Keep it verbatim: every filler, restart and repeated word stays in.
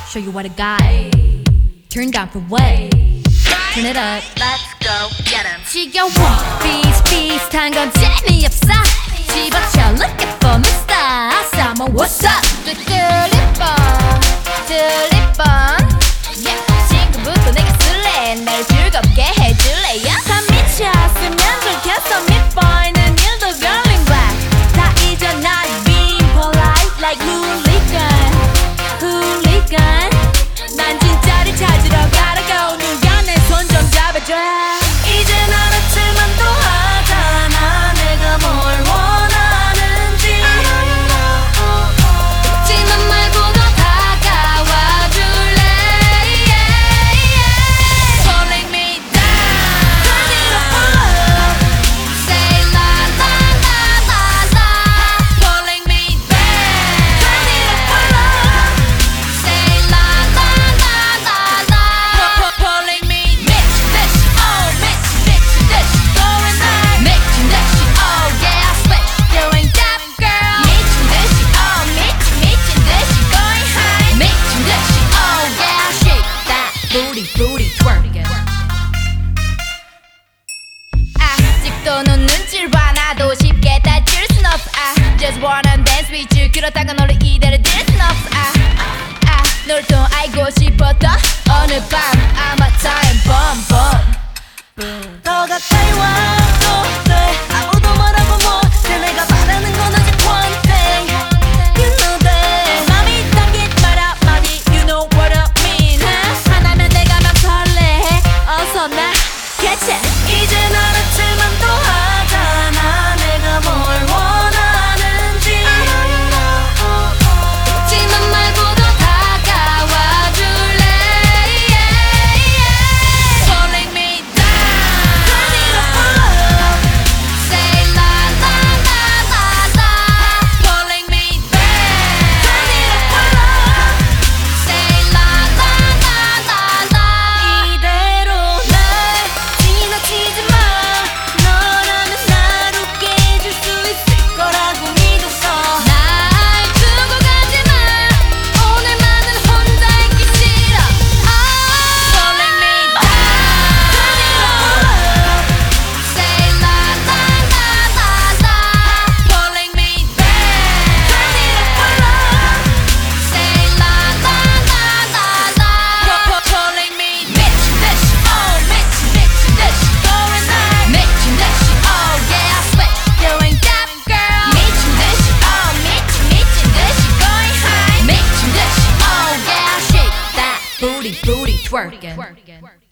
show you what I got. Turn down for what? Turn it up. Let's go get 'em. 지겨워 비슷비슷한 건 재미없어 집어쳐 looking for my star Someone what's up? 뚜뚜리뻔 뚜리뻔 지금부터 내게 쓸래 날 즐겁게 해줄래 다 미쳤으면 좋겠어 밑보이는 일도 girling black 다 잊어 난 being polite like hooligan hooligan 난 진짜를 찾으러 가라고 누가 내 손 좀 잡아줘 이젠 알았지만 또 하잖아 내가 뭘 원하는지 지만 말고 더 다가와 줄래 Pulling me down Turn it up Say la la la la la Pulling me back Turn it up Say la la la la la Pulling me 미친 듯이 oh 미친 미친 듯이 going high 미친 듯이 oh yeah switch doing that girl 미친 듯이 oh 미친 미친 듯이 going high 미친 듯이 oh yeah shake that booty booty twerk 아직도 넌 눈치를 봐 나도 쉽게 다칠 순 없어 I just wanna dance with you 그렇다고 너를 이대로 들 순 없어 I, I, 널 더 알고 싶었던 어느 밤 I'm a time bomb bomb 더 가까이 와도 돼 아무도 뭐라고 못해 내가 바라는 건 아직 one thing You know that 맘이 담긴 말 한마디 You know what I mean 하나면 내가 막 설레 어서 나 catch it 이젠 알았지만 또 하잖아 내가 뭘 원하는지 지만 말고 더 다가와 줄래 Pulling me down Turn it up Say la la la la la Pulling me back Turn it up Say la la la la la 이대로 날 지나치지 마 너라면 날 웃게 해줄 수 있을 거라고 믿었어 날 두고 가지마 오늘만은 혼자 있기 싫어 oh, Pulling me down Say la la la la la Pulling me back Say la la la la la Pulling me 미친 듯이 oh 미친 미친 듯이 going high 미친 듯이 oh yeah switch doing that girl 미친 듯이 oh 미친 미친 듯이 going high 미친 듯이 oh yeah shake that booty booty twerking